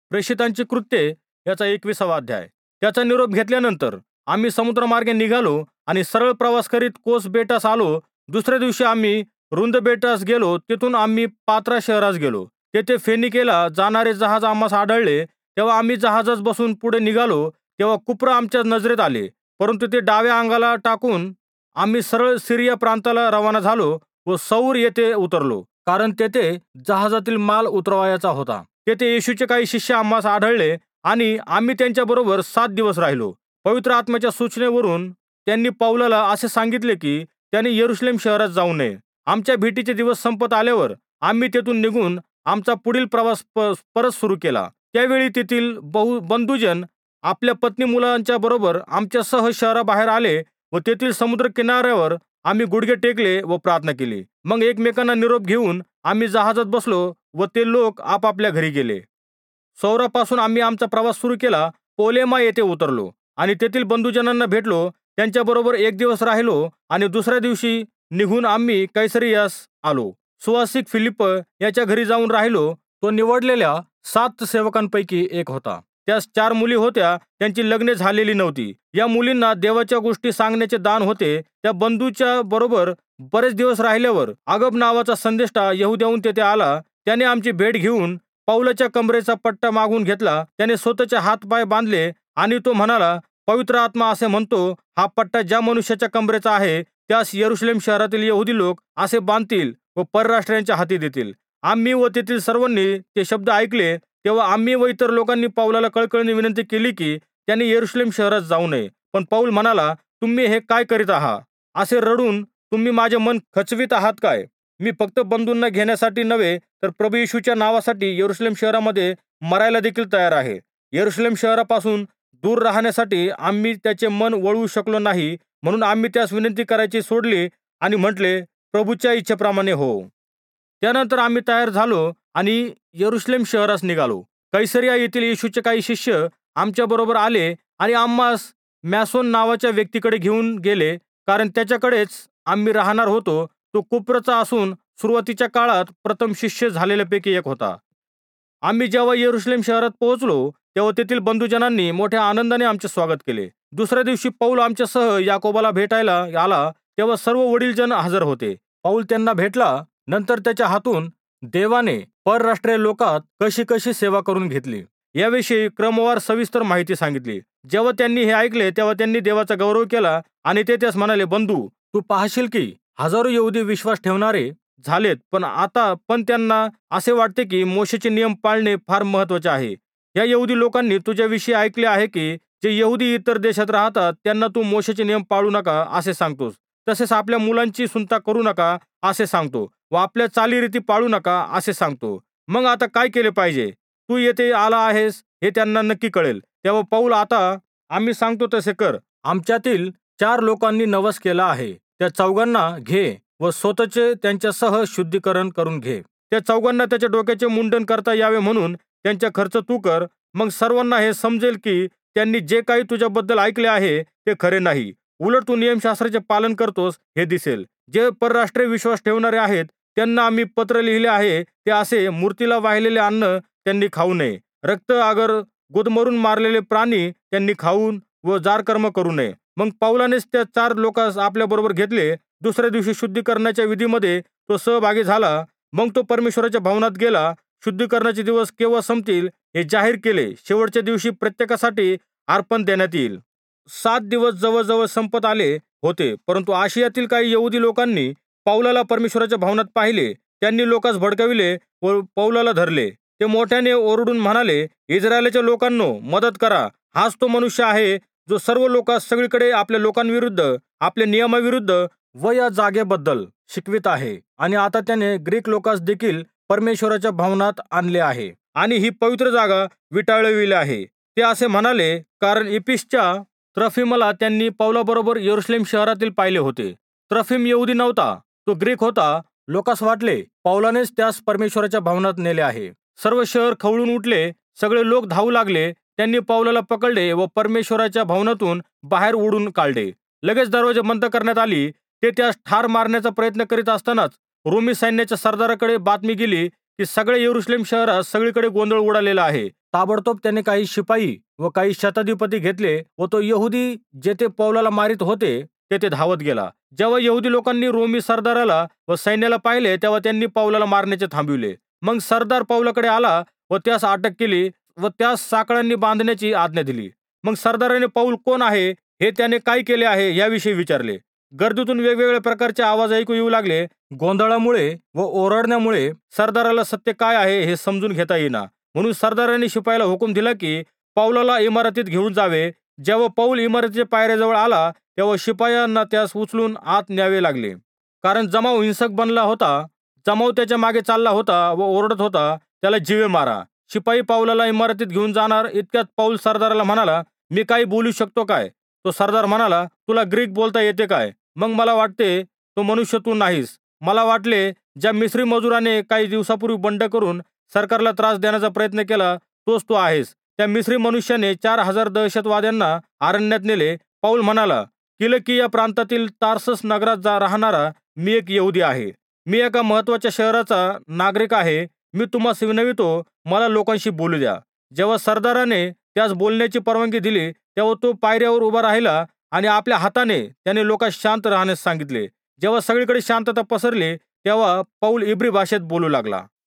प्रेषितांची कृत्ये याचा 21वा अध्याय. त्याचा निरोप घेतल्यानंतर आम्ही समुद्रमार्गे निघालो आणि सरळ प्रवास करीत कोस बेटास आलो. दुसऱ्या दिवशी आम्ही रुंद बेटास गेलो. तिथून आम्ही पात्रा शहरास गेलो. तेथे फेनिकेला जाणारे जहाज आम्हास आढळले. तेव्हा आम्ही जहाजात बसून पुढे निघालो. तेव्हा कुप्र आमच्या नजरेत आले, परंतु ते डाव्या अंगाला टाकून आम्ही सरळ सिरिया प्रांताला रवाना झालो व सौर येथे उतरलो, कारण तेथे जहाजातील माल उतरवायचा होता. तेथे येशूचे काही शिष्य आम्हास आढळले आणि आम्ही त्यांच्याबरोबर 7 दिवस राहिलो. पवित्र आत्म्याच्या सूचनेवरून त्यांनी पौलाला असे सांगितले की त्याने यरुशलेम शहरात जाऊ नये. आमच्या भेटीचे दिवस संपत आल्यावर आम्ही तेथून निघून आमचा पुढील प्रवास परत सुरू केला. त्यावेळी तेथील बंधुजन आपल्या पत्नी मुलांच्या बरोबर आमच्यासह शहराबाहेर आले व तेथील समुद्र किनाऱ्यावर आम्ही गुडघे टेकले व प्रार्थना केली. मग एकमेकांना निरोप घेऊन आम्ही जहाजात बसलो व ते लोक आपापल्या घरी गेले. सौरापासून आम्ही आमचा प्रवास सुरू केला. पोलेमा येथे उतरलो आणि तेथील बंधुजनांना भेटलो. त्यांच्याबरोबर 1 दिवस राहिलो आणि दुसऱ्या दिवशी निघून आम्ही कैसरियास आलो. सुवासिक फिलिप याच्या घरी जाऊन राहिलो. तो निवडलेल्या 7 सेवकांपैकी एक होता. त्यास 4 मुली होत्या. त्यांची लग्ने झालेली नव्हती. या मुलींना देवाच्या गोष्टी सांगण्याचे दान होते. त्या बंधूच्या बरोबर बरेच दिवस राहिल्यावर आगब नावाचा संदेष्टा यहुद्याहून तेथे आला. त्याने आमची भेट घेऊन पौलाच्या कमरेचा पट्टा मागून घेतला. त्याने स्वतःचे हातपाय बांधले आणि तो म्हणाला, पवित्र आत्मा असे म्हणतो, हा पट्टा ज्या मनुष्याच्या कमरेचा आहे त्यास यरुशलेम शहरातील यहुदी लोक असे बांधतील व परराष्ट्रीयांच्या हाती देतील. आम्ही व तेथील सर्वांनी ते शब्द ऐकले. तेव्हा आम्ही व इतर लोकांनी पौलाला कळकळीने विनंती केली की त्याने यरुशलेम शहरात जाऊ नये. पण पौल म्हणाला, तुम्ही हे काय करीत आहात? असे रडून तुम्ही माझे मन खचवीत आहात काय? मी फक्त बंधूंना घेण्यासाठी नव्हे तर प्रभू येशूच्या नावासाठी यरुशलेम शहरामध्ये मरायला देखील तयार आहे. यरुशलेम शहरापासून दूर राहण्यासाठी आम्ही त्याचे मन वळवू शकलो नाही, म्हणून आम्ही त्यास विनंती करायची सोडली आणि म्हटले, प्रभूच्या इच्छेप्रमाणे हो. त्यानंतर आम्ही तयार झालो आणि यरुशलेम शहरास निघालो. कैसरिया येथील येशूचे काही शिष्य आमच्या बरोबर आले आणि आम्हास मॅसोन नावाच्या व्यक्तीकडे घेऊन गेले, कारण त्याच्याकडेच आम्ही राहणार होतो. तो कुप्रचा असून सुरुवातीच्या काळात प्रथम शिष्य झालेल्यापैकी एक होता. आम्ही जेव्हा यरुशलेम शहरात पोहोचलो तेव्हा तेथील बंधुजनांनी मोठ्या आनंदाने आमचे स्वागत केले. दुसऱ्या दिवशी पौल आमच्यासह याकोबाला भेटायला आला. तेव्हा सर्व वडीलजन हजर होते. पौल त्यांना भेटला. नंतर त्याच्या हातून देवाने परराष्ट्रीय लोकात कशी कशी सेवा करून घेतली याविषयी क्रमवार सविस्तर माहिती सांगितली. जेव्हा त्यांनी हे ऐकले तेव्हा त्यांनी देवाचा गौरव केला आणि ते त्यास म्हणाले, बंधू, तू पाहशील की हजारो यहुदी विश्वास ठेवणारे झालेत, पण त्यांना असे वाटते की मोशेचे नियम पाळणे फार महत्वाचे आहे. या यहुदी लोकांनी तुझ्याविषयी ऐकले आहे की जे यहुदी इतर देशात राहतात त्यांना तू मोशेचे नियम पाळू नका असे सांगतोस. तसेच आपल्या मुलांची सुनता करू नका असे सांगतो व आपल्या चालीरीती पाळू नका असे सांगतो. मग आता काय केले पाहिजे? तू येथे आला आहेस हे त्यांना नक्की कळेल. तेव्हा पौल, आता आम्ही सांगतो तसे कर. आमच्यातील 4 लोकांनी नवस केला आहे. त्या 4घांना घे व स्वतःचे त्यांच्यासह शुद्धीकरण करून घे. त्या 4घांना त्याच्या डोक्याचे मुंडन करता यावे म्हणून त्यांचा खर्च तू कर. मग सर्वांना हे समजेल की त्यांनी जे काही तुझ्याबद्दल ऐकले आहे ते खरे नाही. उलट तू नियमशास्त्राचे पालन करतोस हे दिसेल. जे परराष्ट्रीय विश्वास ठेवणारे आहेत त्यांना आम्ही पत्र लिहिले आहे ते असे, मूर्तीला वाहिलेले अन्न त्यांनी खाऊ नये, रक्त अगर गुदमरून मारलेले प्राणी त्यांनी खाऊन व जारकर्म करू नये. मग पौलानेच त्या 4 लोकांस आपल्या बरोबर घेतले. दुसऱ्या दिवशी शुद्धीकरणाच्या विधीमध्ये तो सहभागी झाला. मग तो परमेश्वराच्या भवनात गेला. शुद्धीकरणाचे दिवस केव्हा संपतील हे जाहीर केले. शेवटच्या दिवशी प्रत्येकासाठी अर्पण देण्यात येईल. 7 दिवस जवळजवळ संपत आले होते, परंतु आशियातील काही यहुदी लोकांनी पौलाला परमेश्वराच्या भवनात पाहिले. त्यांनी लोकांस भडकविले व पौलाला धरले. ते मोठ्याने ओरडून म्हणाले, इस्रायलच्या लोकांनो, मदत करा. हाच तो मनुष्य आहे जो सर्व लोकांस सगळीकडे आपल्या लोकांविरुद्ध, आपल्या नियमाविरुद्ध व या जागेबद्दल शिकवित आहे. आणि आता त्याने ग्रीक लोकांस देखील परमेश्वराच्या भवनात आणले आहे आणि ही पवित्र जागा विटाळविली आहे. ते असे म्हणाले कारण इफिसच्या त्रफिमला त्यांनी पौलाबरोबर यरुशलेम शहरातील पाहिले होते. त्रफिम यहुदी नव्हता, तो ग्रीक होता. लोकांस वाटले पौलानेच त्यास परमेश्वराच्या भवनात नेले आहे. सर्व शहर खवळून उठले. सगळे लोक धावू लागले. त्यांनी पौलाला पकडले व परमेश्वराच्या भवनातून बाहेर ओढून काढले. लगेच दरवाजे बंद करण्यात आली. ते त्यास ठार मारण्याचा प्रयत्न करीत असतानाच रोमी सैन्याच्या सरदाराकडे बातमी गेली की सगळे यरुशलेम शहरात सगळीकडे गोंधळ उडालेला आहे. ताबडतोब त्याने काही शिपाई व काही शताधिपती घेतले व तो यहुदी जेथे पौलाला मारित होते तेथे धावत गेला. जेव्हा यहुदी लोकांनी रोमी सरदाराला व सैन्याला पाहिले तेव्हा त्यांनी पौलाला मारण्याचे थांबविले. मग सरदार पौलाकडे आला व त्यास अटक केली व त्यास साखळांनी बांधण्याची आज्ञा दिली. मग सरदाराने पौल कोण आहे, हे त्याने काय केले आहे याविषयी विचारले. गर्दीतून वेगवेगळ्या प्रकारचे आवाज ऐकू येऊ लागले. गोंधळामुळे व ओरडण्यामुळे सरदाराला सत्य काय आहे हे समजून घेता येईना. म्हणून सरदाराने शिपायाला हुकूम दिला की पौलाला इमारतीत घेऊन जावे. जेव्हा पौल इमारतीच्या पायऱ्याजवळ आला तेव्हा शिपायांना त्यास उचलून आत न्यावे लागले, कारण जमाव हिंसक बनला होता. जमाव त्याच्या मागे चालला होता व ओरडत होता, त्याला जीवे मारा. शिपाई पौलाला इमारतीत घेऊन जाणार इतक्यात पौल सरदाराला म्हणाला, मी काही बोलू शकतो काय? तो सरदार म्हणाला, तुला ग्रीक बोलता येते काय? मग मला वाटते तो मनुष्य तू नाहीस. मला वाटले ज्या मिस्री मजुराने काही दिवसापूर्वी बंड करून सरकारला त्रास देण्याचा प्रयत्न केला तोच तू आहेस. त्या मिस्री मनुष्याने 4000 दहशतवाद्यांना अरण्यात नेले. पौल म्हणाला, किलकिया प्रांतातील तार्सस नगरात राहणारा मी एक यहुदी आहे. मी एका महत्वाच्या शहराचा नागरिक आहे. मी तुम्हाला विनवितो, मला लोकांशी बोलू द्या. जेव्हा सरदाराने त्यास बोलण्याची परवानगी दिली तेव्हा तो पायऱ्यावर उभा राहिला आणि आपल्या हाताने त्याने लोकांस शांत राहण्यास सांगितले. जेव्हा सगळीकडे शांतता पसरली तेव्हा पौल इब्री भाषेत बोलू लागला.